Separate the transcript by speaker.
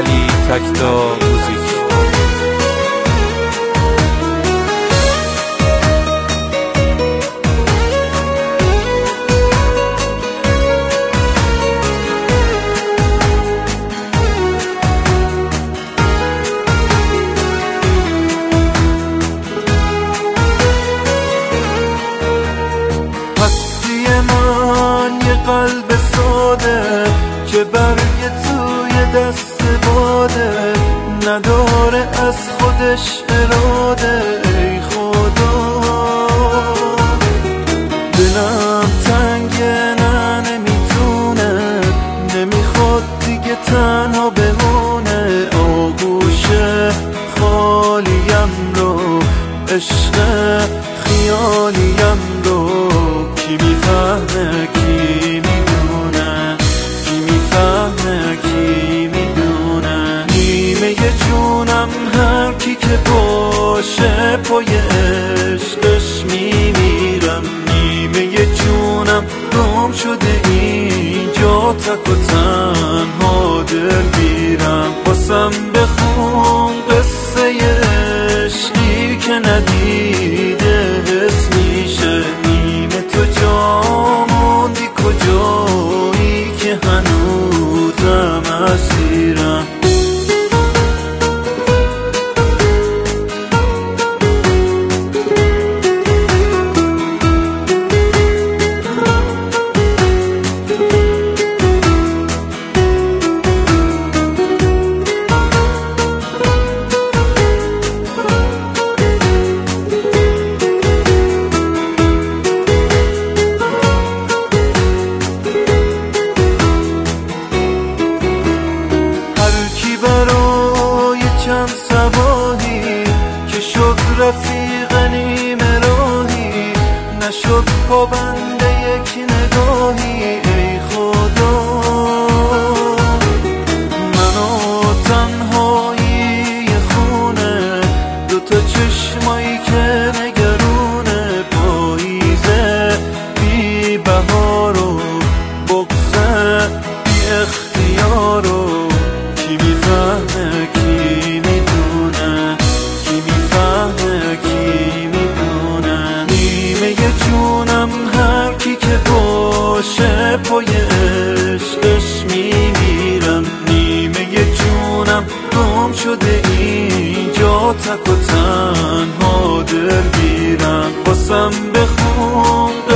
Speaker 1: علی تکتا موزیک.
Speaker 2: هستی من یه قلب ساده که برگ توی دست باده، نداره از خودش اراده. ای خدا دلم تنگه، نه نمیتونه، نمیخواد دیگه تنها بمونه. آغوش خالیم رو، عشق خیالیم رو کی میفهمه، کی میدونه، کی میفهمه، کی میدونه. نیمه جونم هر کی که باشه پای عشقش میمیرم. نیمه جونم گم شده اینجا، تک و تنها دلگیرم. باسم بخون قصه عشقی که ندیده حس میشه. نیمه تو جا موندی کجایی که هنوزم اسیرم. چند صباحی که شد رفیق نیمه راهی، نشد پابند یک نگاهی. ای خدا منو تنهایی خونه، دوتا چشمایی که نگرونه. پاییزه بی بهار و بغضه بی اختیار و کی میفهمه، کی میدونه، کی میفهمه، کی میدونه. نیمه جونم هر کی که باشه پای عشقش میمیرم. نیمه جونم گم شده اینجا، تک و تنها دلگیرم. باسم بخون